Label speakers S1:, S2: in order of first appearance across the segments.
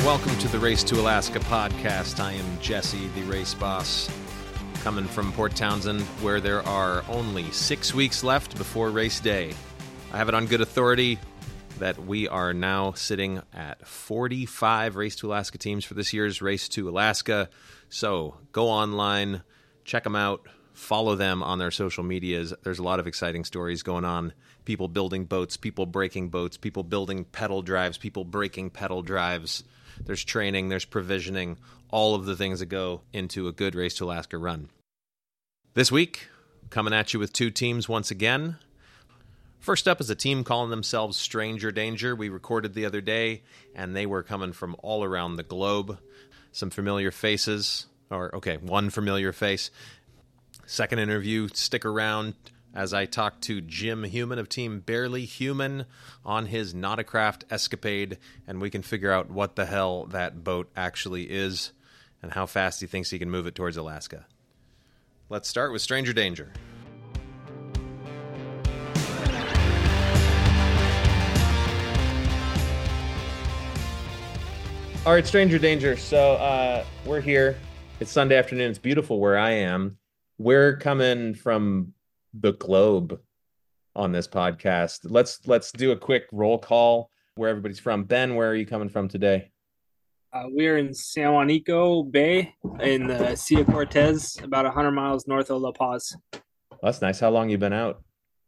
S1: welcome to the Race to Alaska podcast. I am Jesse, the race boss, coming from Port Townsend, where there are only 6 weeks left before race day. I have it on good authority that we are now sitting at 45 Race to Alaska teams for this year's Race to Alaska. So go online, check them out, follow them on their social medias. There's a lot of exciting stories going on. People building boats, people breaking boats, people building pedal drives, people breaking pedal drives. There's training, there's provisioning, all of the things that go into a good Race to Alaska run. This week, coming at you with two teams once again. First up is a team calling themselves Stranger Danger. We recorded the other day, and they were coming from all around the globe. Some familiar faces, one familiar face. Second interview, stick around as I talk to Jim Human of Team Barely Human on his Nauticraft escapade, and we can figure out what the hell that boat actually is and how fast he thinks he can move it towards Alaska. Let's start with Stranger Danger. All right, Stranger Danger. So we're here. It's Sunday afternoon. It's beautiful where I am. We're coming from the globe on this podcast. Let's do a quick roll call where everybody's from. Ben, where are you coming from today?
S2: We're in San Juanico Bay in the Sea of Cortez, about 100 miles north of La Paz.
S1: That's nice. How long you been out?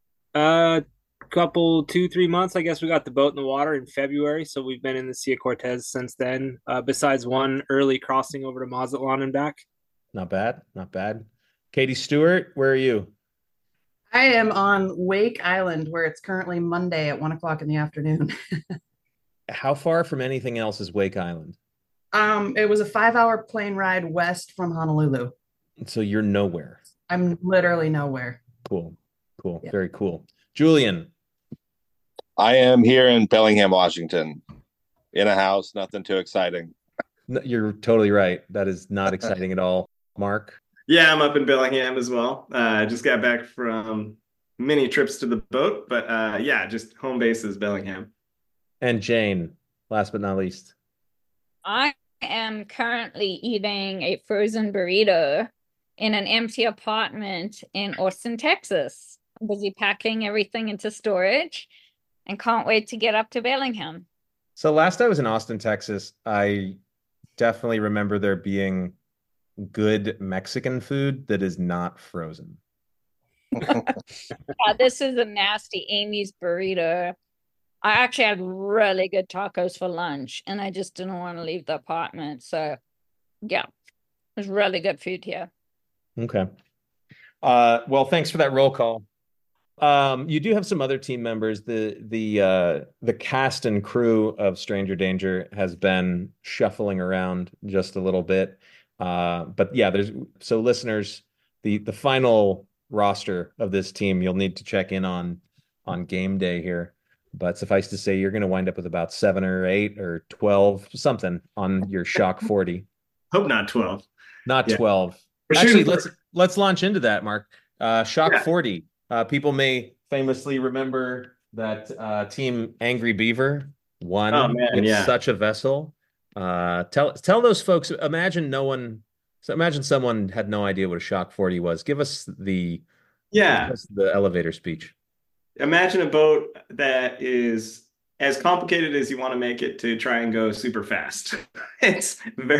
S2: Couple 2-3 months. I guess we got the boat in the water in February, so we've been in the Sea of Cortez since then, besides one early crossing over to Mazatlan and back.
S1: Not bad. Katie Stewart, where are you?
S3: I am on Wake Island, where it's currently Monday at 1 o'clock in the afternoon.
S1: How far from anything else is Wake Island?
S3: It was a 5-hour plane ride west from Honolulu.
S1: So you're nowhere.
S3: I'm literally nowhere.
S1: Cool.
S3: Yeah.
S1: Very cool. Julian.
S4: I am here in Bellingham, Washington, in a house. Nothing too exciting.
S1: No, you're totally right. That is not exciting at all. Mark?
S5: Yeah, I'm up in Bellingham as well. I just got back from many trips to the boat, but just home base is Bellingham.
S1: And Jane, last but not least.
S6: I am currently eating a frozen burrito in an empty apartment in Austin, Texas. I'm busy packing everything into storage and can't wait to get up to Bellingham.
S1: So last I was in Austin, Texas, I definitely remember there being good Mexican food that is not frozen.
S6: This is a nasty Amy's burrito. I actually had really good tacos for lunch, and I just didn't want to leave the apartment. So, yeah, there's really good food here.
S1: Okay. Well, thanks for that roll call. You do have some other team members. The cast and crew of Stranger Danger has been shuffling around just a little bit. But yeah, so listeners, the final roster of this team, you'll need to check in on game day here. But suffice to say, you're going to wind up with about 7 or 8 or 12, something on your Shock 40.
S5: Hope not 12.
S1: Not 12.
S5: We're
S1: Actually, let's launch into that, Mark. Shock 40. People may famously remember that Team Angry Beaver won with such a vessel. Tell those folks. Imagine someone had no idea what a Shock 40 was. Give us the elevator speech.
S5: Imagine a boat that is as complicated as you want to make it to try and go super fast. It's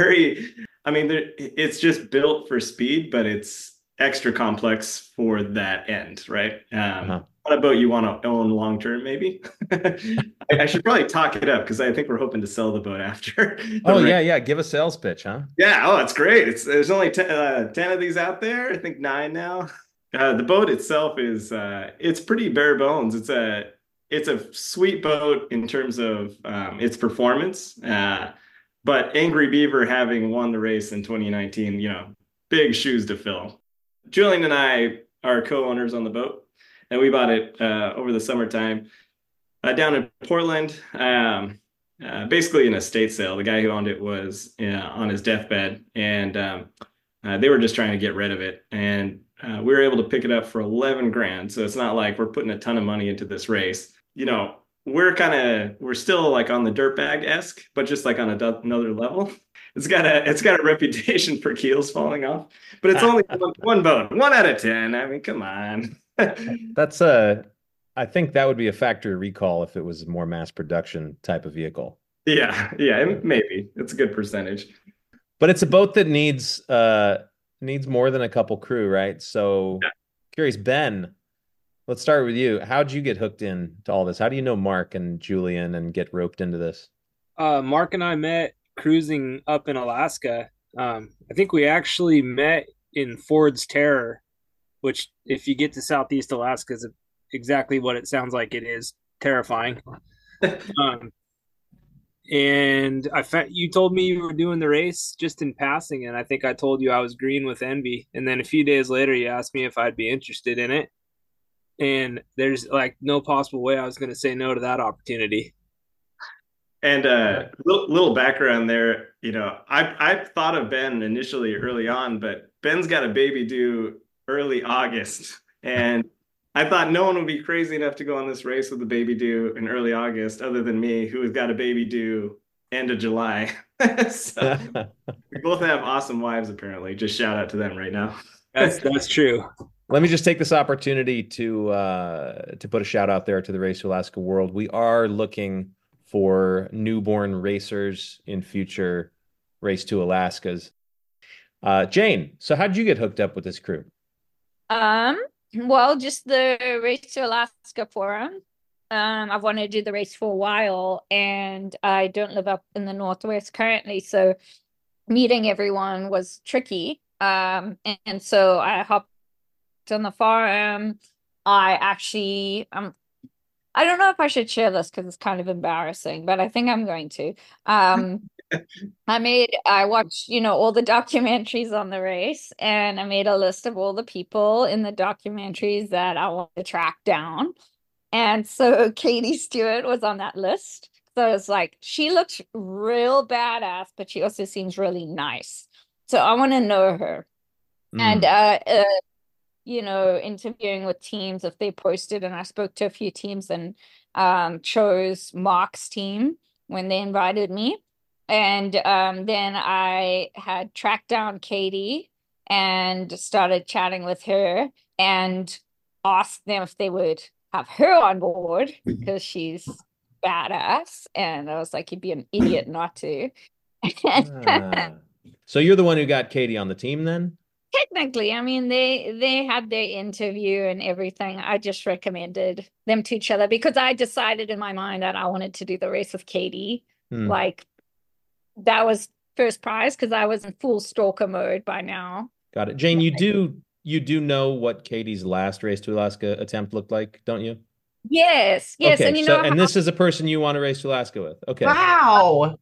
S5: it's just built for speed, but it's extra complex for that end, right? On a boat you want to own long term, maybe. I should probably talk it up because I think we're hoping to sell the boat after.
S1: Yeah. Give a sales pitch, huh?
S5: Yeah. It's great. There's only 10 of these out there. I think 9 now. The boat itself is it's pretty bare bones. It's a sweet boat in terms of its performance. But Angry Beaver, having won the race in 2019, big shoes to fill. Julian and I are co-owners on the boat, and we bought it over the summertime down in Portland. Basically an estate sale. The guy who owned it was on his deathbed, and they were just trying to get rid of it. And we were able to pick it up for $11,000. So it's not like we're putting a ton of money into this race. we're still like on the dirtbag-esque, but just like on another level. It's got a reputation for keels falling off, but it's only one boat, 1 out of 10. I mean, come on.
S1: That's I think that would be a factory recall if it was a more mass production type of vehicle.
S5: Yeah, maybe it's a good percentage.
S1: But it's a boat that needs more than a couple crew, right? So curious, Ben, let's start with you. How'd you get hooked in to all this? How do you know Mark and Julian and get roped into this?
S2: Mark and I met cruising up in Alaska. I think we actually met in Ford's Terror, which, if you get to Southeast Alaska, is exactly what it sounds like. It is terrifying. And you told me you were doing the race just in passing, and I think I told you I was green with envy. And then a few days later, you asked me if I'd be interested in it. And there's like no possible way I was going to say no to that opportunity.
S5: And little background there, I thought of Ben initially early on, but Ben's got a baby due early August, and I thought no one would be crazy enough to go on this race with a baby due in early August, other than me, who has got a baby due end of July. So we both have awesome wives, apparently. Just shout out to them right now.
S2: That's true.
S1: Let me just take this opportunity to put a shout out there to the Race to Alaska World. We are looking for newborn racers in future Race to Alaskas. Jane, so how did you get hooked up with this crew?
S6: Well, just the Race to Alaska forum. I've wanted to do the race for a while, and I don't live up in the Northwest currently, so meeting everyone was tricky. And so I hopped on the forum. I don't know if I should share this because it's kind of embarrassing, but I think I'm going to. I watched, all the documentaries on the race, and I made a list of all the people in the documentaries that I want to track down. And so Katie Stewart was on that list. So it's like, she looks real badass, but she also seems really nice. So I want to know her. And, interviewing with teams if they posted, and I spoke to a few teams and chose Mark's team when they invited me. And then I had tracked down Katie and started chatting with her and asked them if they would have her on board because she's badass. And I was like, you'd be an idiot not to.
S1: So you're the one who got Katie on the team then?
S6: Technically, I mean, they had their interview and everything. I just recommended them to each other because I decided in my mind that I wanted to do the race with Katie. Like, that was first prize because I was in full stalker mode by now.
S1: Got it. Jane, you do know what Katie's last Race to Alaska attempt looked like, don't you?
S6: Yes.
S1: Okay,
S6: And
S1: this is a person you want to Race to Alaska with. Okay.
S3: Wow.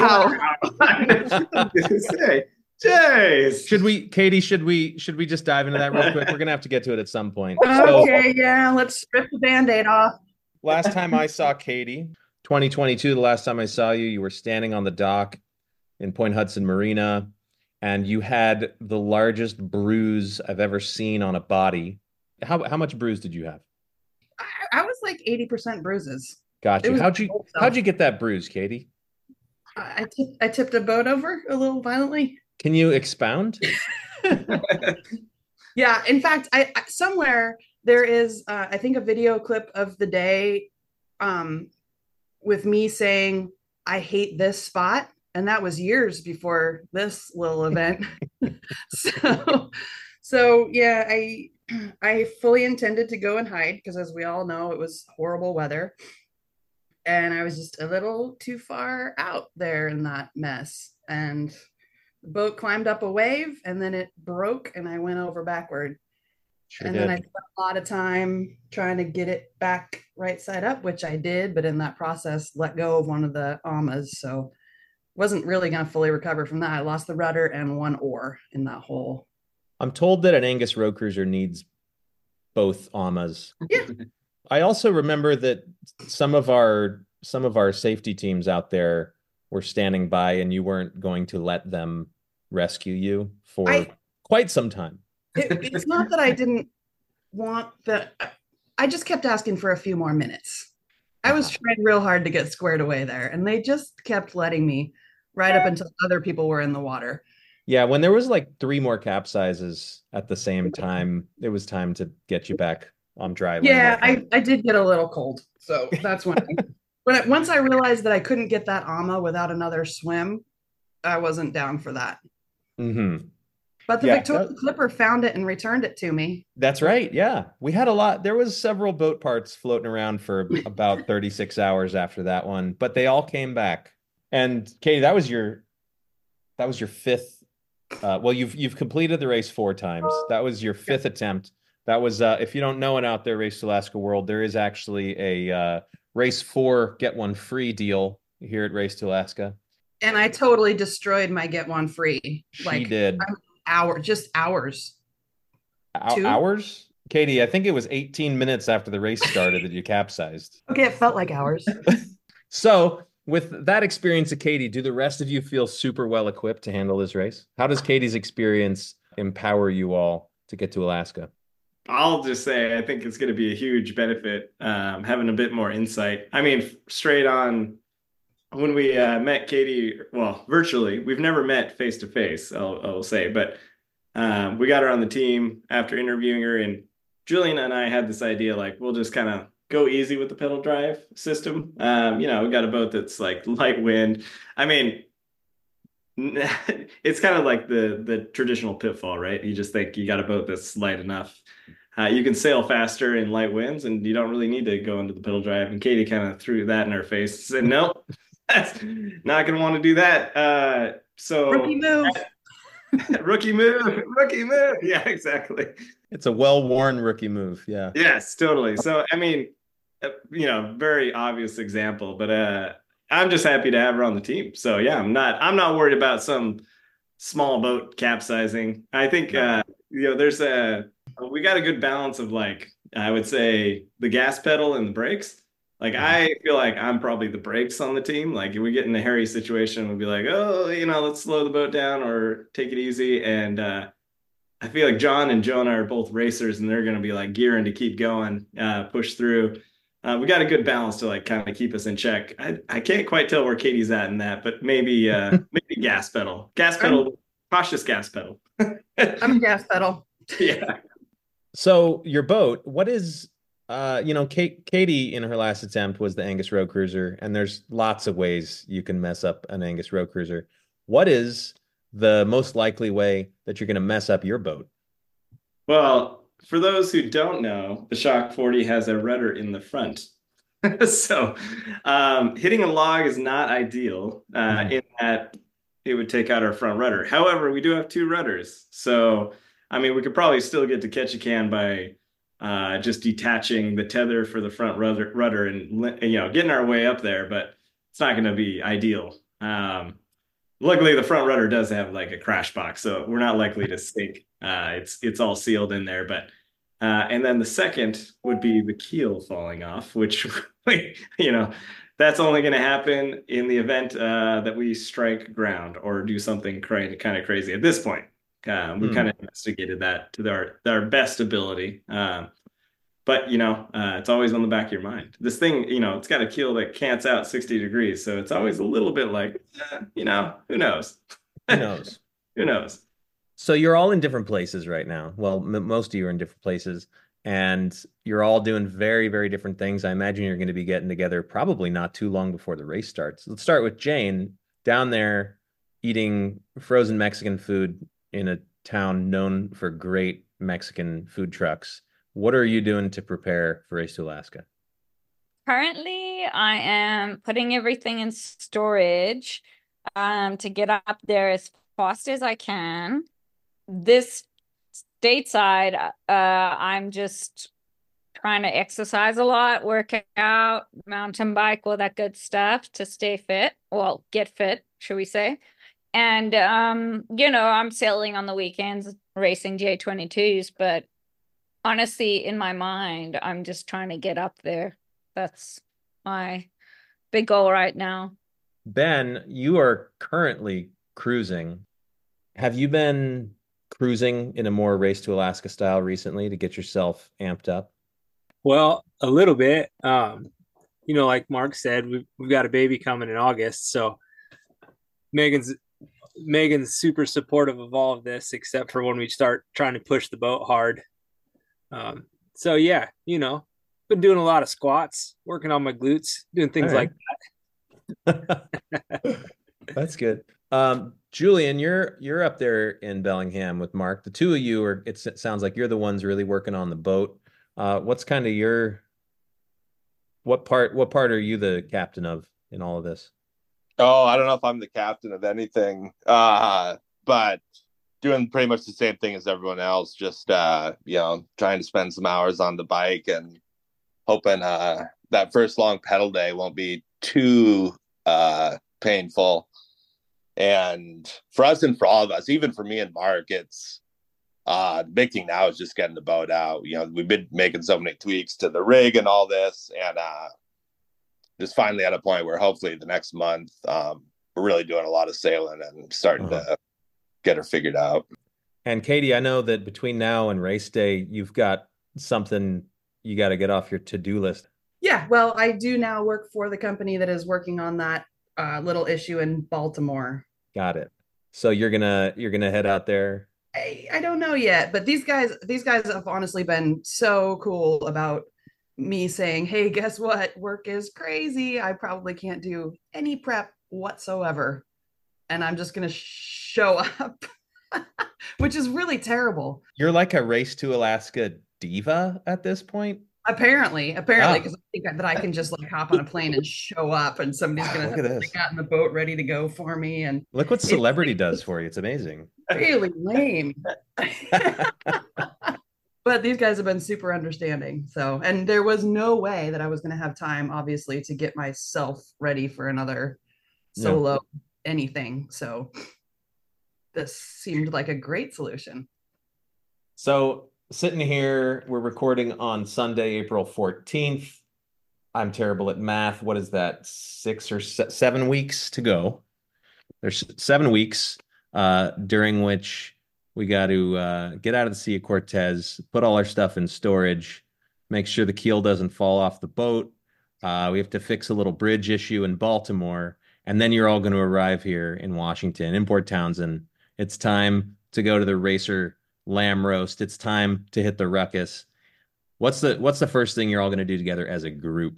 S5: Jeez.
S1: Should we just dive into that real quick? We're gonna have to get to it at some point.
S3: Okay, yeah, let's strip the Band-Aid off.
S1: Last time I saw Katie, 2022, the last time I saw you, you were standing on the dock in Point Hudson Marina, and you had the largest bruise I've ever seen on a body. How much bruise did you have?
S3: I was like 80% bruises.
S1: Gotcha. How'd you get that bruise, Katie?
S3: I tipped a boat over a little violently.
S1: Can you expound?
S3: Yeah, in fact, I somewhere there is I think a video clip of the day with me saying I hate this spot, and that was years before this little event. so yeah, I fully intended to go and hide because, as we all know, it was horrible weather, and I was just a little too far out there in that mess, and the boat climbed up a wave and then it broke and I went over backward. Then I spent a lot of time trying to get it back right side up, which I did, but in that process let go of one of the amas, so wasn't really going to fully recover from that. I lost the rudder and one oar in that hole.
S1: I'm told that an Angus road cruiser needs both amas.
S3: Yeah.
S1: I also remember that some of our safety teams out there were standing by, and you weren't going to let them rescue you for quite some time.
S3: It's not that I didn't want that. I just kept asking for a few more minutes. I was trying real hard to get squared away there, and they just kept letting me right up until other people were in the water.
S1: Yeah, when there was like 3 more capsizes at the same time, it was time to get you back on dry land.
S3: Yeah, I did get a little cold. So that's once I realized that I couldn't get that AMA without another swim, I wasn't down for that.
S1: Mm-hmm.
S3: But the Victoria Clipper found it and returned it to me.
S1: That's right. Yeah. We had a lot. There was several boat parts floating around for about 36 hours after that one, but they all came back. And Katie, that was your fifth. Well, you've completed the race 4 times. That was your 5th attempt. That was, if you don't know it out there, Race to Alaska World, there is actually a race 4, get one free deal here at Race to Alaska.
S3: And I totally destroyed my get one free.
S1: She did.
S3: Just hours.
S1: Hours? Katie, I think it was 18 minutes after the race started that you capsized.
S3: Okay, it felt like hours.
S1: So, with that experience of Katie, do the rest of you feel super well equipped to handle this race? How does Katie's experience empower you all to get to Alaska?
S5: I'll just say I think it's going to be a huge benefit having a bit more insight. I mean, straight on when we met Katie, well, virtually, we've never met face to face, I'll say, but we got her on the team after interviewing her, and Julian and I had this idea, like, we'll just kind of go easy with the pedal drive system. We got a boat that's like light wind. I mean, it's kind of like the traditional pitfall, right? You just think you got a boat that's light enough. You can sail faster in light winds, and you don't really need to go into the pedal drive. And Katie kind of threw that in her face and said, no, that's not going to want to do that. So
S3: rookie move.
S5: Rookie move. Yeah, exactly.
S1: It's a well-worn rookie move. Yeah.
S5: Yes, totally. So, I mean, very obvious example, but I'm just happy to have her on the team. So yeah, I'm not worried about some small boat capsizing. I think, we got a good balance of, like, I would say the gas pedal and the brakes. Like, I feel like I'm probably the brakes on the team. Like, if we get in a hairy situation, we'll be like, oh, let's slow the boat down or take it easy. And I feel like John and Jonah are both racers, and they're going to be like gearing to keep going, push through. We got a good balance to, like, kind of keep us in check. I can't quite tell where Katie's at in that, but maybe gas pedal, cautious gas pedal.
S3: I'm a gas pedal.
S5: Yeah.
S1: So your boat, what is, Katie in her last attempt was the Angus Road Cruiser, and there's lots of ways you can mess up an Angus Road Cruiser. What is the most likely way that you're going to mess up your boat?
S5: Well, for those who don't know, the Shock 40 has a rudder in the front. So hitting a log is not ideal in that it would take out our front rudder. However, we do have 2 rudders. So, I mean, we could probably still get to Ketchikan by just detaching the tether for the front rudder and, getting our way up there, but it's not going to be ideal. Luckily, the front rudder does have, like, a crash box, so we're not likely to sink. It's all sealed in there, but and then the second would be the keel falling off, which that's only going to happen in the event that we strike ground or do something kind of crazy. At this point, we kind of investigated that to our best ability. But it's always on the back of your mind. This thing, it's got a keel that cants out 60 degrees, so it's always a little bit like, who knows?
S1: Who knows?
S5: Who knows?
S1: So you're all in different places right now. Well, most of you are in different places, and you're all doing very, very different things. I imagine you're going to be getting together probably not too long before the race starts. Let's start with Jane down there eating frozen Mexican food in a town known for great Mexican food trucks. What are you doing to prepare for Race to Alaska?
S6: Currently, I am putting everything in storage to get up there as fast as I can. This stateside, I'm just trying to exercise a lot, work out, mountain bike, all that good stuff to stay fit. Well, get fit, should we say. And, I'm sailing on the weekends, racing J22s, but honestly, in my mind, I'm just trying to get up there. That's my big goal right now.
S1: Ben, you are currently cruising. Have you been cruising in a more Race to Alaska style recently to get yourself amped up?
S2: Well, a little bit. like Mark said, we've got a baby coming in August, so Megan's super supportive of all of this, except for when we start trying to push the boat hard. So yeah, been doing a lot of squats, working on my glutes, doing things like
S1: that. That's good. Julian, you're up there in Bellingham with Mark. The two of you are, it sounds like you're the ones really working on the boat. What's kind of what part are you the captain of in all of this?
S4: Oh, I don't know if I'm the captain of anything, but doing pretty much the same thing as everyone else. Just trying to spend some hours on the bike and hoping that first long pedal day won't be too painful. And for us and for all of us, even for me and Mark, it's the big thing now is just getting the boat out. We've been making so many tweaks to the rig and all this, and just finally at a point where hopefully the next month we're really doing a lot of sailing and starting to get her figured out.
S1: And Katie, I know that between now and race day, you've got something you got to get off your to-do list.
S3: Yeah, well, I do now work for the company that is working on that little issue in Baltimore.
S1: Got it. So you're gonna head out there.
S3: I don't know yet, but these guys have honestly been so cool about me saying, hey, guess what? Work is crazy. I probably can't do any prep whatsoever. And I'm just going to show up, which is really terrible.
S1: You're like a Race to Alaska diva at this point?
S3: Apparently, because I think that I can just like hop on a plane and show up and somebody's going to get in the boat ready to go for me. And
S1: look what celebrity does for you. It's amazing.
S3: Really lame. But these guys have been super understanding. So, and there was no way that I was going to have time, obviously, to get myself ready for another solo anything. So this seemed like a great solution.
S1: So sitting here, we're recording on Sunday, April 14th. I'm terrible at math. What is that? 6 or 7 weeks to go. There's 7 weeks during which we got to get out of the Sea of Cortez, put all our stuff in storage, make sure the keel doesn't fall off the boat. We have to fix a little bridge issue in Baltimore. And then you're all going to arrive here in Washington, in Port Townsend. It's time to go to the Racer lamb roast. It's time to hit the ruckus. What's the first thing you're all going to do together as a group?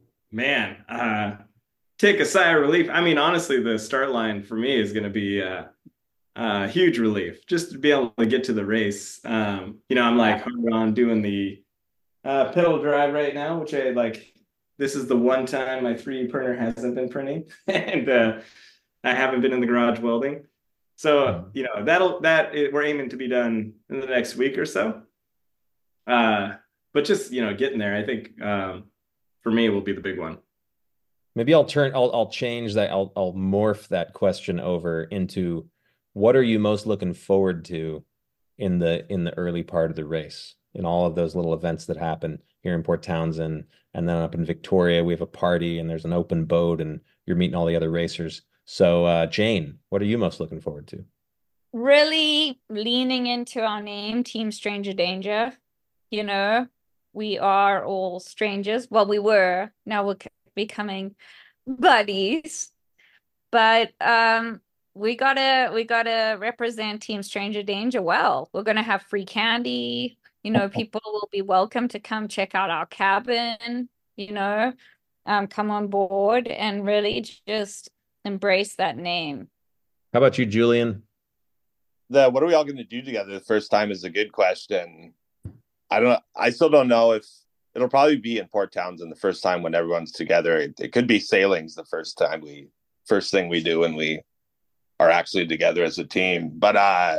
S5: Man, take a sigh of relief. I mean, honestly, the start line for me is going to be huge relief just to be able to get to the race. I'm like hard on doing the pedal drive right now, which I like. This is the one time my 3D printer hasn't been printing, and I haven't been in the garage welding. So we're aiming to be done in the next week or so. But just getting there, I think for me will be the big one.
S1: Maybe I'll change that. I'll morph that question over into, what are you most looking forward to in the early part of the race, in all of those little events that happen here in Port Townsend, and then up in Victoria, we have a party and there's an open boat and you're meeting all the other racers. So Jane, what are you most looking forward to?
S6: Really leaning into our name, Team Stranger Danger. We are all strangers. Well, we were. Now we're becoming buddies. But we gotta represent Team Stranger Danger well. We're gonna have free candy. People will be welcome to come check out our cabin. Come on board and really just embrace that name.
S1: How about you, Julian?
S4: What are we all going to do together the first time is a good question. I still don't know if it'll probably be in Port Townsend the first time when everyone's together. It could be sailings the first thing we do when we are actually together as a team. But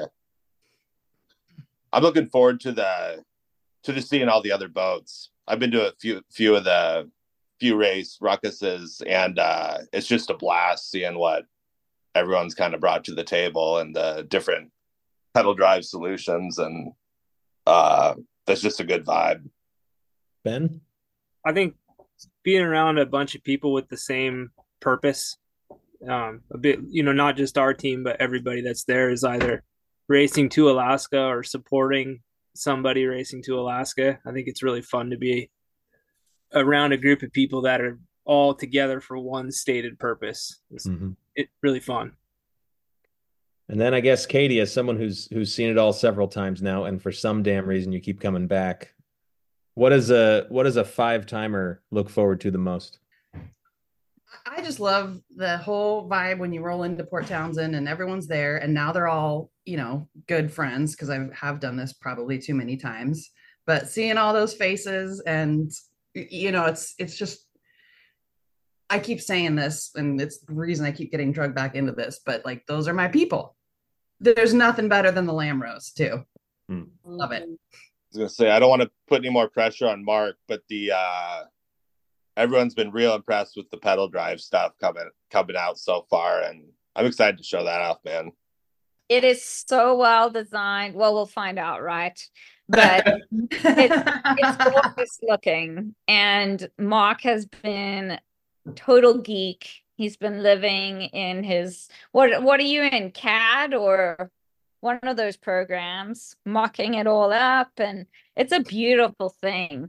S4: I'm looking forward to just seeing all the other boats. I've been to a few of the race ruckuses, and it's just a blast seeing what everyone's kind of brought to the table and the different pedal drive solutions, and that's just a good vibe.
S1: Ben?
S2: I think being around a bunch of people with the same purpose, a bit, not just our team, but everybody that's there is either racing to Alaska or supporting somebody racing to Alaska. I think it's really fun to be around a group of people that are all together for one stated purpose. It's really fun.
S1: And then I guess Katie, as someone who's seen it all several times now, and for some damn reason you keep coming back, what does a 5-timer look forward to the most?
S3: I just love the whole vibe when you roll into Port Townsend and everyone's there, and now they're all, good friends, because I have done this probably too many times. But seeing all those faces, and it's just, I keep saying this, and it's the reason I keep getting drugged back into this, but like, those are my people. There's nothing better than the lamb roast too. Love it.
S4: I was gonna say, I don't want to put any more pressure on Mark, but the everyone's been real impressed with the pedal drive stuff coming out so far, and I'm excited to show that off, man.
S6: It is so well designed. Well, we'll find out, right? But it's gorgeous looking, and Mark has been total geek. He's been living in his what are you in, CAD or one of those programs, mocking it all up, and it's a beautiful thing.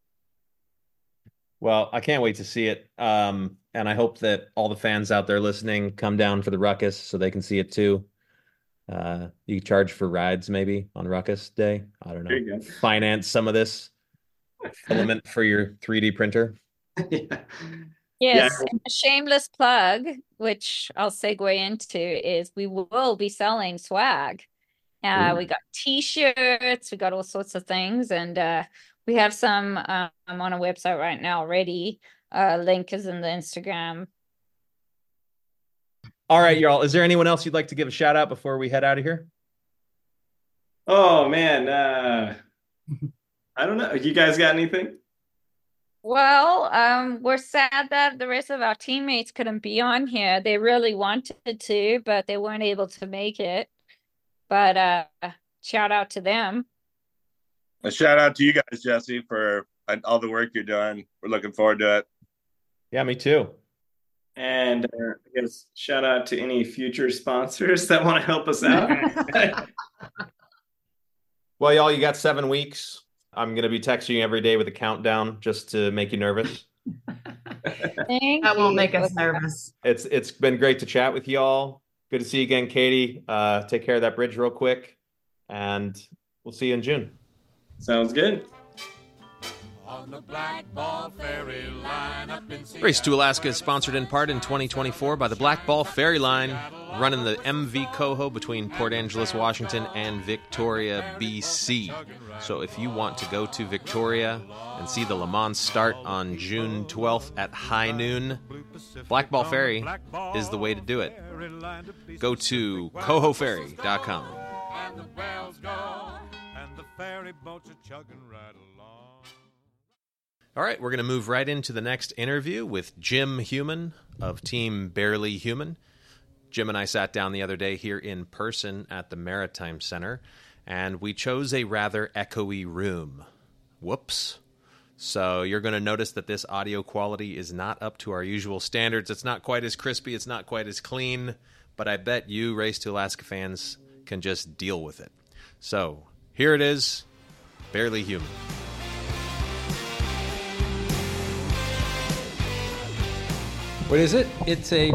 S1: Well, I can't wait to see it. And I hope that all the fans out there listening come down for the Ruckus so they can see it too. You charge for rides maybe on Ruckus Day. I don't know. Finance some of this filament for your 3D printer.
S5: Yeah.
S6: Yes, and a shameless plug, which I'll segue into, is we will be selling swag. We got t-shirts, we got all sorts of things, and we have some on a website right now already. Link is in the Instagram.
S1: All right, y'all. Is there anyone else you'd like to give a shout out before we head out of here?
S5: Oh man, I don't know. You guys got anything?
S6: Well, we're sad that the rest of our teammates couldn't be on here. They really wanted to, but they weren't able to make it. But shout out to them.
S4: A shout out to you guys, Jesse, for all the work you're doing. We're looking forward to it.
S1: Yeah, me too.
S5: And I guess shout out to any future sponsors that want to help us out.
S1: Well, y'all, you got 7 weeks. I'm going to be texting you every day with a countdown just to make you nervous.
S3: That won't make us nervous.
S1: It's been great to chat with y'all. Good to see you again, Katie. Take care of that bridge real quick, and we'll see you in June.
S5: Sounds good.
S7: On the Black Ball Ferry Line up in Seattle.
S1: Race to Alaska is sponsored in part in 2024 by the Black Ball Ferry Line, running the MV Coho between Port Angeles, Washington, and Victoria, BC. So if you want to go to Victoria and see the Le Mans start on June 12th at high noon, Black Ball Ferry is the way to do it. Go to cohoferry.com.
S7: And the bells go, and the ferry boats are chugging right along.
S1: All right, we're going to move right into the next interview with Jim Human of Team Barely Human. Jim and I sat down the other day here in person at the Maritime Center, and we chose a rather echoey room. Whoops. So you're going to notice that this audio quality is not up to our usual standards. It's not quite as crispy. It's not quite as clean. But I bet you Race to Alaska fans can just deal with it. So here it is, Barely Human.
S8: What is it? It's a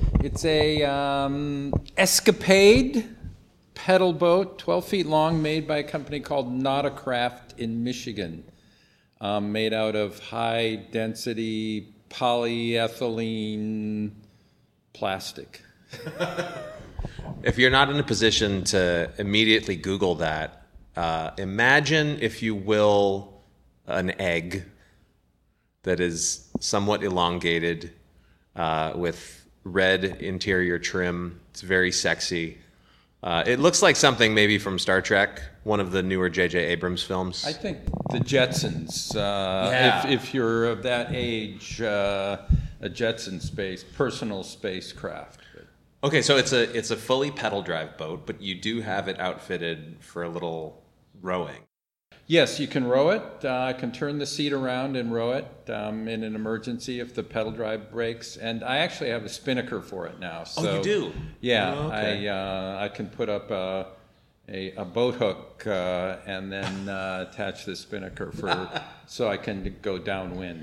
S8: Escapade pedal boat, 12 feet long, made by a company called Nautacraft in Michigan, made out of high density polyethylene plastic.
S1: If you're not in a position to immediately Google that, imagine, if you will, an egg that is somewhat elongated, with red interior trim. It's very sexy. It looks like something maybe from Star Trek, one of the newer J.J. Abrams films.
S8: I think the Jetsons. If you're of that age, a Jetson personal spacecraft.
S1: Okay, so it's a fully pedal drive boat, but you do have it outfitted for a little rowing.
S8: Yes, you can row it. I can turn the seat around and row it in an emergency if the pedal drive breaks. And I actually have a spinnaker for it now. So,
S1: oh, you do?
S8: Yeah,
S1: oh, okay.
S8: I can put up a boat hook and then attach the spinnaker so I can go downwind.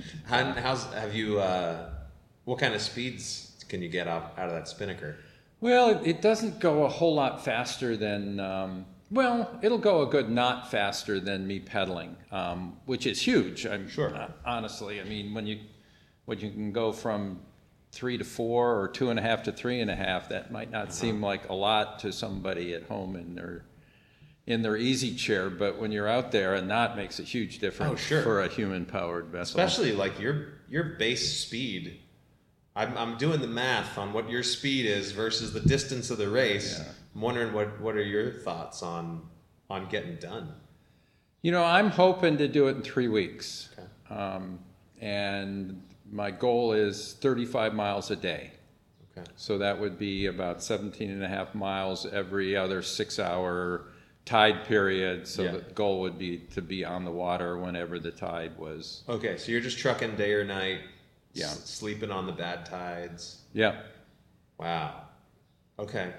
S1: What kind of speeds can you get out of that spinnaker?
S8: Well, it doesn't go a whole lot faster than, it'll go a good knot faster than me pedaling, which is huge.
S1: Sure.
S8: Honestly, I mean, when you can go from 3 to 4 or 2.5 to 3.5, that might not seem like a lot to somebody at home in their easy chair, but when you're out there, a knot makes a huge difference for a human-powered vessel.
S1: Especially like your base speed. I'm doing the math on what your speed is versus the distance of the race. Yeah. I'm wondering what are your thoughts on getting done?
S8: I'm hoping to do it in 3 weeks. Okay. And my goal is 35 miles a day. Okay. So that would be about 17.5 miles every other 6-hour tide period. So the goal would be to be on the water whenever the tide was.
S1: Okay, so you're just trucking day or night. Yeah. Sleeping on the bad tides.
S8: Yeah.
S1: Wow. Okay.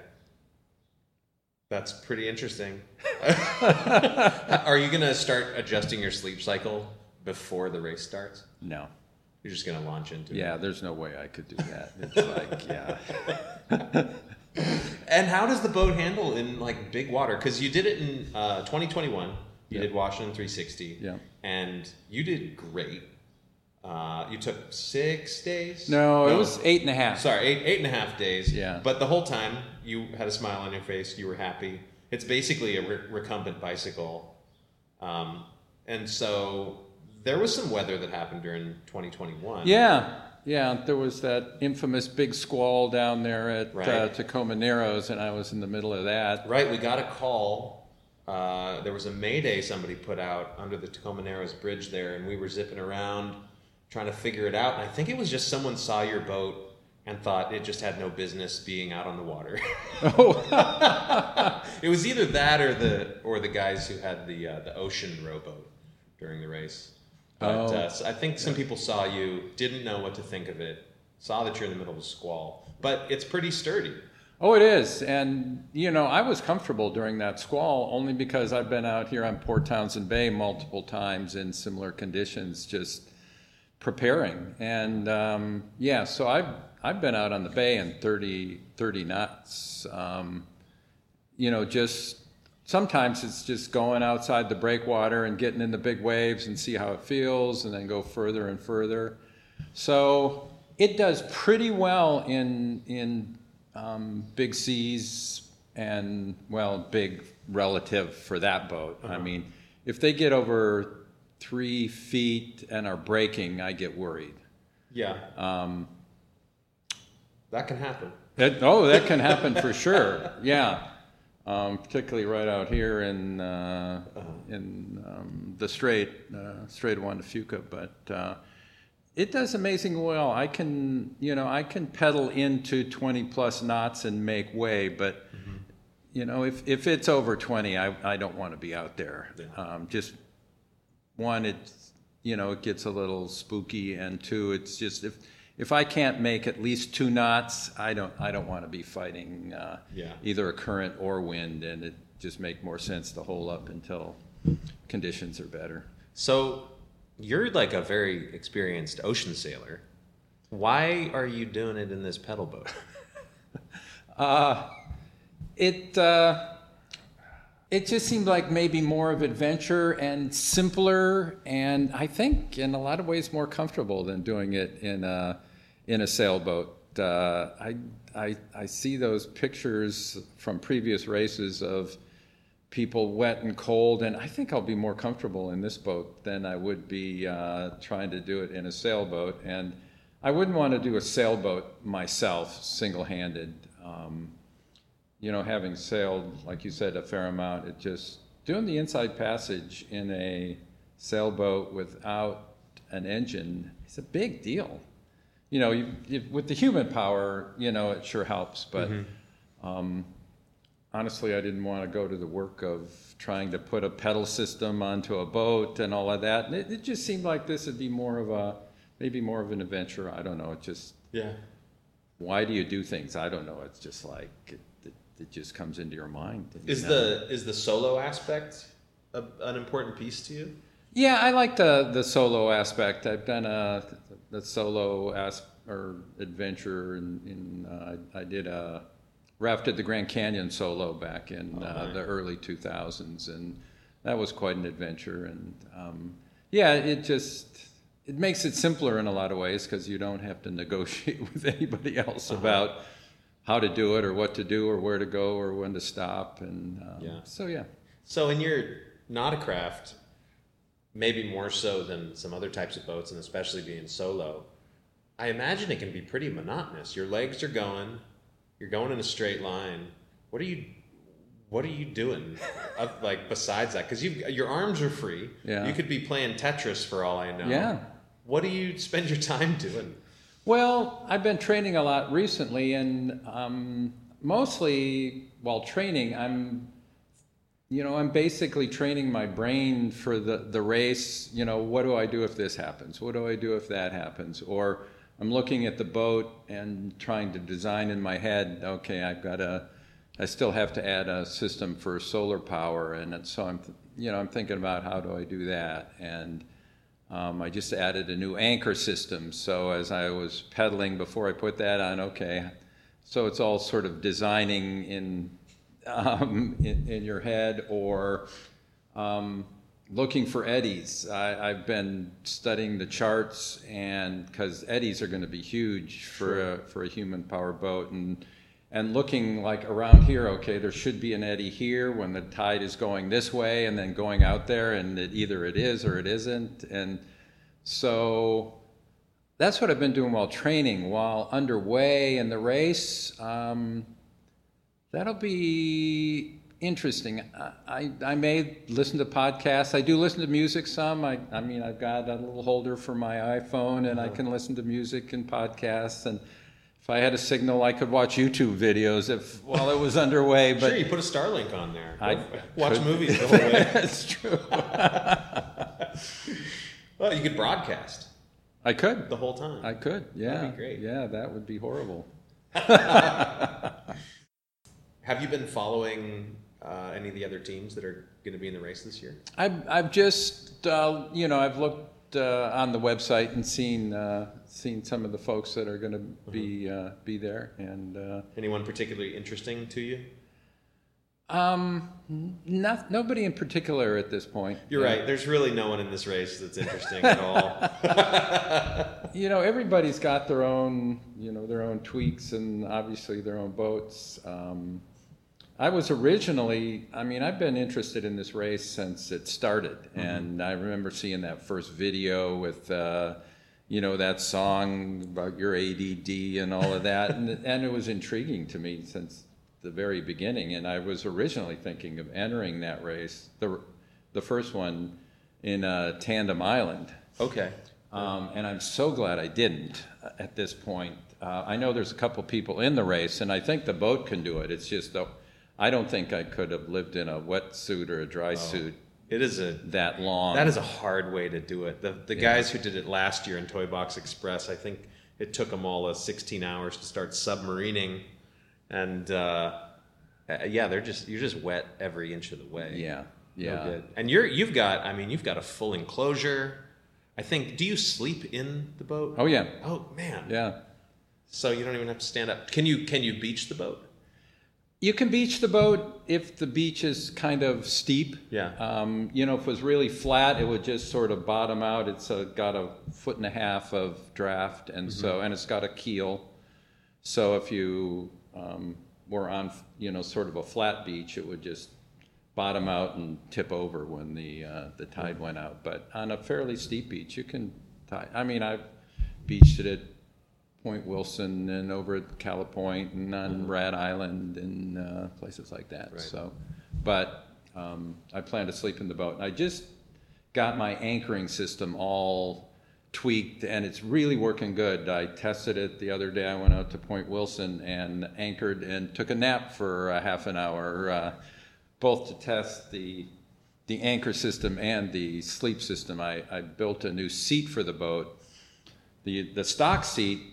S1: That's pretty interesting. Are you going to start adjusting your sleep cycle before the race starts?
S8: No.
S1: You're just going to launch into it?
S8: Yeah, there's no way I could do that. It's like,
S1: And how does the boat handle in like big water? Because you did it in 2021. You did Washington 360.
S8: Yeah.
S1: And you did great. You took 6 days?
S8: No, it was 8.5.
S1: Sorry, 8.5 days.
S8: Yeah.
S1: But the whole time you had a smile on your face. You were happy. It's basically a recumbent bicycle. And so there was some weather that happened during 2021.
S8: Yeah. There was that infamous big squall down there at Tacoma Narrows, and I was in the middle of that.
S1: Right. We got a call. There was a Mayday somebody put out under the Tacoma Narrows bridge there, and we were zipping around trying to figure it out. And I think it was just someone saw your boat and thought it just had no business being out on the water. Oh. It was either that or the guys who had the ocean rowboat during the race. But so I think some people saw you, didn't know what to think of it, saw that you're in the middle of a squall. But it's pretty sturdy.
S8: Oh, it is. And, I was comfortable during that squall only because I've been out here on Port Townsend Bay multiple times in similar conditions, just preparing. And, so I've been out on the bay in 30 knots. Just sometimes it's just going outside the breakwater and getting in the big waves and see how it feels and then go further and further. So it does pretty well in big seas and, big relative for that boat. Uh-huh. I mean, if they get over 3 feet and are breaking, I get worried.
S1: Yeah. That can happen.
S8: That can happen for sure. Yeah. Particularly right out here in the Strait of Juan de Fuca, but it does amazingly well. I can pedal into 20 plus knots and make way, but if it's over 20, I don't want to be out there. Yeah. Just one, it gets a little spooky, and two, it's just if I can't make at least 2 knots, I don't want to be fighting either a current or wind, and it just make more sense to hold up until conditions are better. So you're like a very experienced ocean sailor. Why are you doing it in this pedal boat? It just seemed like maybe more of adventure and simpler, and I think in a lot of ways more comfortable than doing it in a sailboat. I see those pictures from previous races of people wet and cold, and I think I'll be more comfortable in this boat than I would be trying to do it in a sailboat. And I wouldn't want to do a sailboat myself single-handed. Having sailed, like you said, a fair amount, doing the inside passage in a sailboat without an engine is a big deal. With the human power, it sure helps, but honestly, I didn't want to go to the work of trying to put a pedal system onto a boat and all of that. And it just seemed like this would be maybe more of an adventure. I don't know. Why do you do things? I don't know. It's just like, it just comes into your mind. And,
S1: Is the solo aspect an important piece to you?
S8: Yeah, I like the solo aspect. I've done the solo adventure, I did rafted the Grand Canyon solo back in the early 2000s, and that was quite an adventure. And it makes it simpler in a lot of ways because you don't have to negotiate with anybody else about how to do it or what to do or where to go or when to stop. And
S1: So in your Nauticraft, maybe more so than some other types of boats, and especially being solo, I imagine it can be pretty monotonous. Your legs are going, you're going in a straight line. What are you doing like besides that? Because your arms are free.
S8: Yeah.
S1: You could be playing Tetris for all I know.
S8: Yeah.
S1: What do you spend your time doing?
S8: Well, I've been training a lot recently, and mostly while training, I'm basically training my brain for the race. What do I do if this happens? What do I do if that happens? Or I'm looking at the boat and trying to design in my head, okay, I still have to add a system for solar power, and so I'm thinking about how do I do that. And I just added a new anchor system, so as I was pedaling before I put that on, okay, so it's all sort of designing in your head, or looking for eddies. I've been studying the charts, and because eddies are going to be huge for a human power boat, and looking like around here, okay, there should be an eddy here when the tide is going this way, and then going out there, and either it is or it isn't. And so that's what I've been doing while training. While underway in the race, that'll be interesting. I may listen to podcasts. I do listen to music some. I mean, I've got a little holder for my iPhone, and I can listen to music and podcasts. And if I had a signal, I could watch YouTube videos while it was underway. But
S1: sure, you put a Starlink on there.
S8: Watch
S1: movies the whole way.
S8: That's true.
S1: Well, you could broadcast.
S8: I could.
S1: The whole time.
S8: I could, yeah.
S1: That'd be great.
S8: Yeah, that would be horrible.
S1: Have you been following any of the other teams that are going to be in the race this year?
S8: I've just, I've looked on the website and seen some of the folks that are going to be there. And
S1: anyone particularly interesting to you?
S8: Nobody in particular at this point.
S1: You're right. There's really no one in this race that's interesting at all.
S8: Everybody's got their own tweaks and obviously their own boats. I was originally, I've been interested in this race since it started, and I remember seeing that first video with, that song about your ADD and all of that, and it was intriguing to me since the very beginning, and I was originally thinking of entering that race, the first one in Tandem Island.
S1: Okay.
S8: And I'm so glad I didn't at this point. I know there's a couple people in the race, and I think the boat can do it. It's just I don't think I could have lived in a wetsuit or a dry suit.
S1: It is
S8: that long.
S1: That is a hard way to do it. The guys who did it last year in Toy Box Express, I think it took them all 16 hours to start submarining. And you're just wet every inch of the way.
S8: Yeah.
S1: No good. And you've got a full enclosure. I think. Do you sleep in the boat?
S8: Oh yeah.
S1: Oh man.
S8: Yeah.
S1: So you don't even have to stand up. Can you beach the boat?
S8: You can beach the boat if the beach is kind of steep.
S1: Yeah.
S8: If it was really flat, it would just sort of bottom out. It's got 1.5 feet of draft, and and it's got a keel. So if you were on, sort of a flat beach, it would just bottom out and tip over when the tide went out. But on a fairly steep beach, you can I've beached it at Point Wilson and over at Cala Point and on Rat Island and places like that.
S1: Right.
S8: So, but I plan to sleep in the boat. I just got my anchoring system all tweaked, and it's really working good. I tested it the other day. I went out to Point Wilson and anchored and took a nap for a half an hour, both to test the anchor system and the sleep system. I built a new seat for the boat. The stock seat,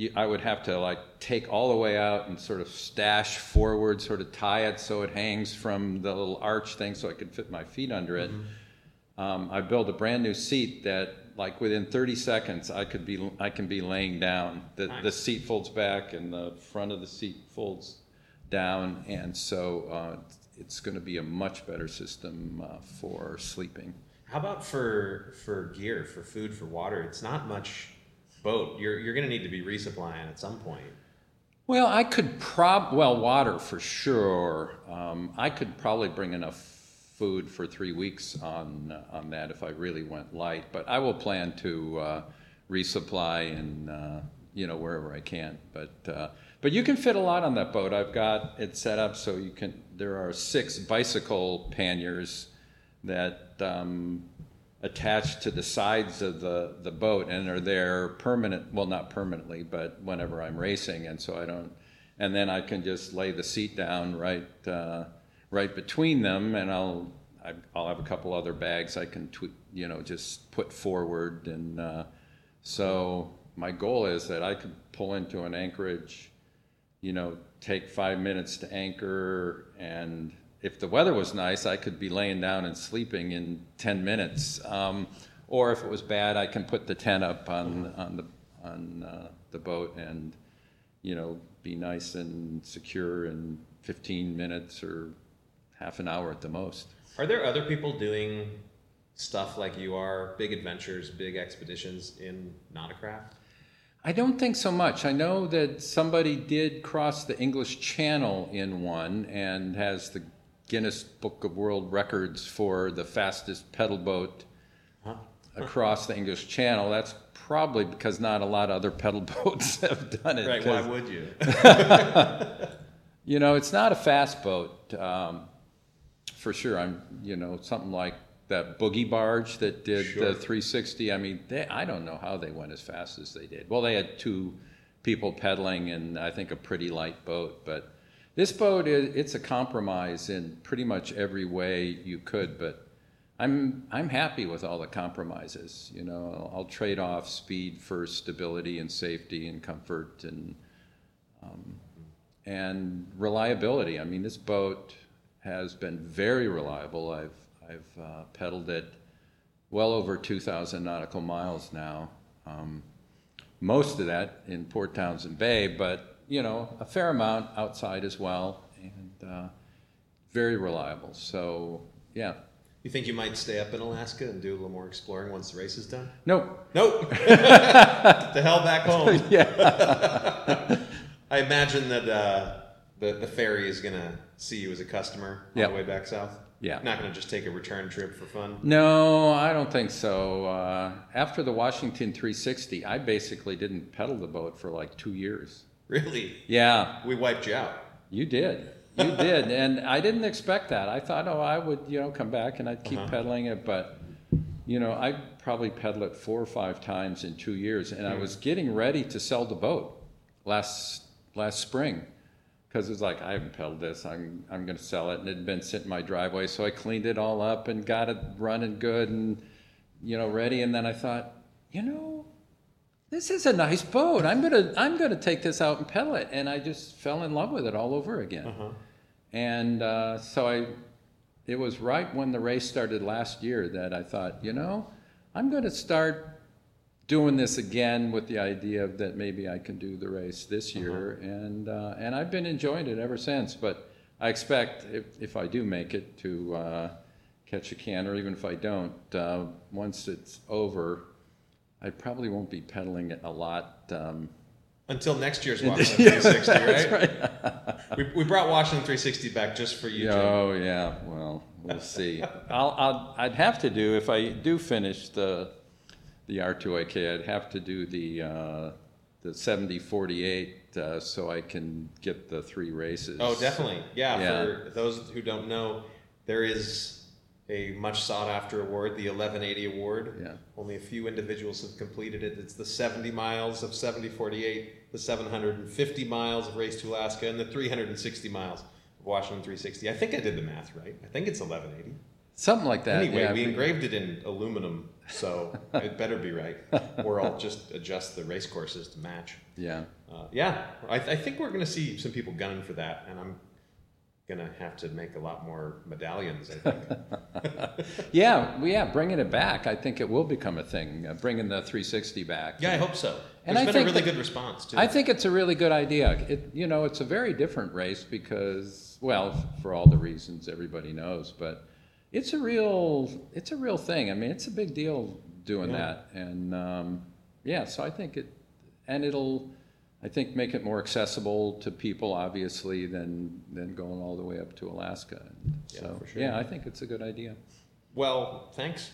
S8: I would have to like take all the way out and sort of stash forward, sort of tie it so it hangs from the little arch thing so I could fit my feet under it. I built a brand new seat that like within 30 seconds I can be laying down. The seat folds back and the front of the seat folds down, and so it's going to be a much better system for sleeping.
S1: How about for gear, for food, for water? It's not much boat. You're going to need to be resupplying at some point.
S8: Well, I could water for sure. I could probably bring enough food for 3 weeks on that if I really went light. But I will plan to resupply and wherever I can. But you can fit a lot on that boat. I've got it set up so you can. There are 6 bicycle panniers that attached to the sides of the boat and are there permanent. Well, not permanently, but whenever I'm racing, and so I don't. And then I can just lay the seat down right between them, and I'll have a couple other bags I can just put forward, and so my goal is that I could pull into an anchorage, take 5 minutes to anchor, and if the weather was nice, I could be laying down and sleeping in 10 minutes. Or if it was bad, I can put the tent up on the boat and, be nice and secure in 15 minutes or half an hour at the most.
S1: Are there other people doing stuff like you are, big adventures, big expeditions in Nauticraft?
S8: I don't think so much. I know that somebody did cross the English Channel in one and has the Guinness Book of World Records for the fastest pedal boat across the English Channel. That's probably because not a lot of other pedal boats have done it.
S1: Right, why would you?
S8: It's not a fast boat, for sure. Something like that boogie barge that did the 360. I mean, I don't know how they went as fast as they did. Well, they had 2 people pedaling and I think a pretty light boat, but this boat, it's a compromise in pretty much every way you could, but I'm happy with all the compromises. I'll trade off speed for stability and safety and comfort and reliability. I mean, this boat has been very reliable. I've pedaled it well over 2,000 nautical miles now. Most of that in Port Townsend Bay, but a fair amount outside as well, and very reliable. So, yeah.
S1: You think you might stay up in Alaska and do a little more exploring once the race is done?
S8: Nope.
S1: The hell back home.
S8: Yeah.
S1: I imagine that the ferry is going to see you as a customer on the way back south.
S8: Yeah.
S1: Not going to just take a return trip for fun?
S8: No, I don't think so. After the Washington 360, I basically didn't pedal the boat for like 2 years.
S1: Really?
S8: Yeah.
S1: We wiped you out.
S8: You did. You did. And I didn't expect that. I thought, I would, come back and I'd keep pedaling it. But, I probably pedaled it 4 or 5 times in 2 years. And I was getting ready to sell the boat last spring. Because it was like, I haven't pedaled this. I'm going to sell it. And it had been sitting in my driveway. So I cleaned it all up and got it running good and, ready. And then I thought, this is a nice boat. I'm gonna take this out and pedal it, and I just fell in love with it all over again. And so it was right when the race started last year that I thought, I'm going to start doing this again with the idea that maybe I can do the race this year, and I've been enjoying it ever since. But I expect if I do make it to catch a can, or even if I don't, once it's over, I probably won't be pedaling it a lot.
S1: Until next year's Washington 360, right?
S8: That's right.
S1: we brought Washington 360 back just for you, Jim.
S8: Oh, yeah. Well, we'll see. I'd have to do, if I do finish the R2AK, I'd have to do the 70-48 so I can get the 3 races.
S1: Oh, definitely. Yeah, for those who don't know, there is a much sought-after award, the 1180 Award.
S8: Yeah.
S1: Only a few individuals have completed it. It's the 70 miles of 70-48, the 750 miles of Race to Alaska, and the 360 miles of Washington 360. I think I did the math right. I think it's 1180.
S8: Something like that.
S1: Anyway,
S8: yeah.
S1: we engraved it in aluminum, so it better be right. Or I'll just adjust the race courses to match.
S8: Yeah.
S1: I think we're going to see some people gunning for that, and I'm going to have to make a lot more medallions, I think.
S8: Yeah, bringing it back. I think it will become a thing, bringing the 360 back.
S1: Yeah, I hope so.
S8: And
S1: There's
S8: I
S1: been a
S8: think
S1: really good response, too.
S8: I think it's a really good idea. It's a very different race because, well, for all the reasons everybody knows, but it's a real thing. I mean, it's a big deal doing that. And, so I think it'll, I think, make it more accessible to people, obviously, than going all the way up to Alaska. So,
S1: for sure.
S8: yeah, I think it's a good idea.
S1: Well, thanks.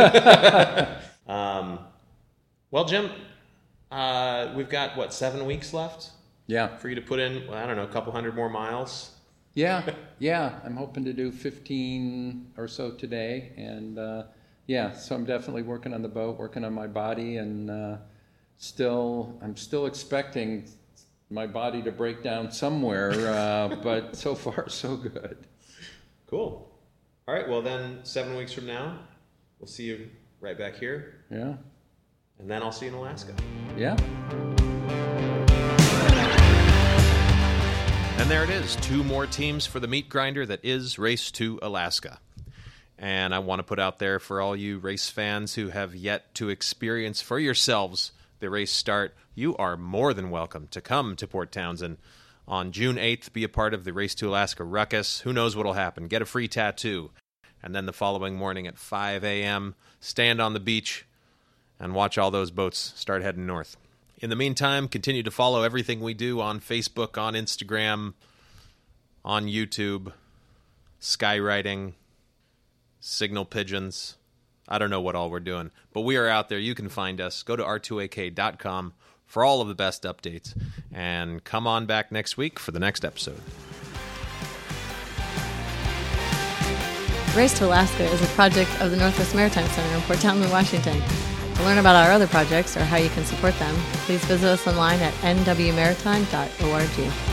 S1: Well, Jim, we've got, 7 weeks left?
S8: Yeah.
S1: For you to put in, I don't know, a couple hundred more miles?
S8: Yeah. I'm hoping to do 15 or so today. And, so I'm definitely working on the boat, working on my body, and I'm still expecting my body to break down somewhere, but so far, so good.
S1: Cool. All right, well then, 7 weeks from now, we'll see you right back here.
S8: Yeah.
S1: And then I'll see you in Alaska.
S8: Yeah.
S1: And there it is, 2 more teams for the meat grinder that is Race to Alaska. And I want to put out there for all you race fans who have yet to experience for yourselves the race start, you are more than welcome to come to Port Townsend on June 8th, be a part of the Race to Alaska Ruckus. Who knows what'll happen? Get a free tattoo. And then the following morning at 5 a.m., stand on the beach and watch all those boats start heading north. In the meantime, continue to follow everything we do on Facebook, on Instagram, on YouTube, skywriting, signal pigeons. I don't know what all we're doing, but we are out there. You can find us. Go to r2ak.com for all of the best updates, and come on back next week for the next episode.
S9: Race to Alaska is a project of the Northwest Maritime Center in Port Townsend, Washington. To learn about our other projects or how you can support them, please visit us online at nwmaritime.org.